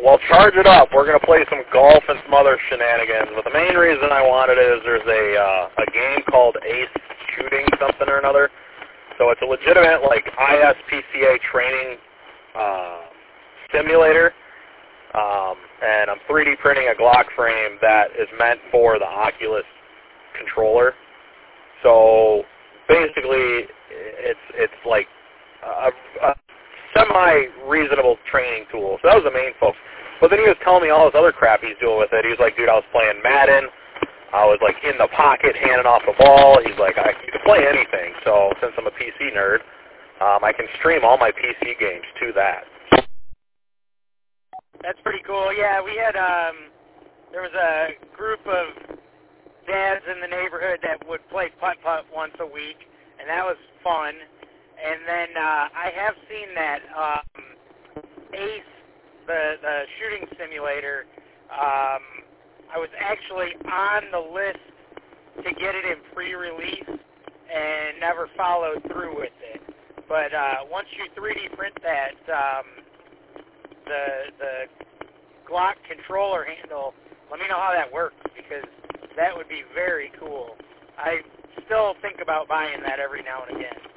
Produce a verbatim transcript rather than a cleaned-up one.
well, charge it up. We're going to play some golf and some other shenanigans. But the main reason I wanted it is there's a uh, a game called Ace Shooting something or another. So it's a legitimate, like, I S P C A training uh, simulator. Um, and I'm three D printing a Glock frame that is meant for the Oculus controller. So basically, it's it's like a, a semi-reasonable training tool. So that was the main focus. But then he was telling me all this other crap he's doing with it. He was like, dude, I was playing Madden. I was like in the pocket, handing off the ball. He's like, I you can play anything. So since I'm a P C nerd, um, I can stream all my P C games to that. That's pretty cool. Yeah, we had, um, there was a group of dads in the neighborhood that would play putt-putt once a week, and that was fun. And then uh, I have seen that um, Ace, the, the shooting simulator, um, I was actually on the list to get it in pre-release and never followed through with it. But uh, once you three D print that, um, the the Glock controller handle, let me know how that works, because that would be very cool. I still think about buying that every now and again.